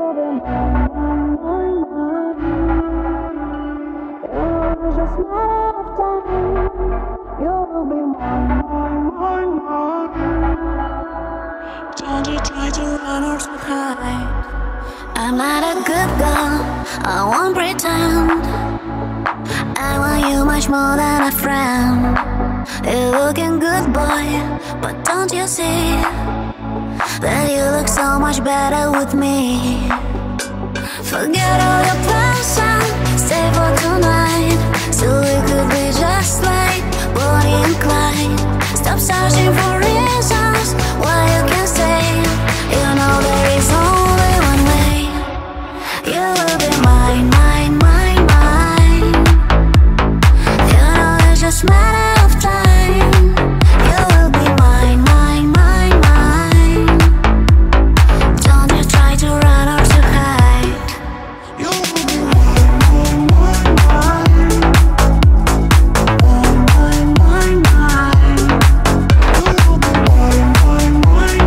Don't you try to run or to hide. I'm not a good girl, I won't pretend. I want you much more than a friend. You're looking good, boy, but don't you see that you look so much better with me? Forget all your plans and stay for tonight, so we could be just like Bonnie and Clyde. Stop searching for reasons why you can't stay. You know there is only one way. You will be mine, mine, mine, mine. You know it's just a matter of time. You will be mine, mine, mine, mine. Don't you try to run or to hide. You will be mine, mine, mine, mine, mine, mine. You will be mine, mine, mine,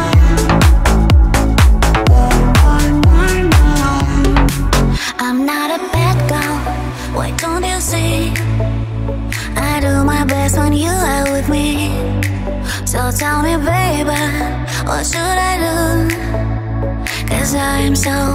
mine, mine, mine. I'm not a bad girl, why don't you see? I do my best when you are with me. So tell me, baby, what should I do? 'Cause I am so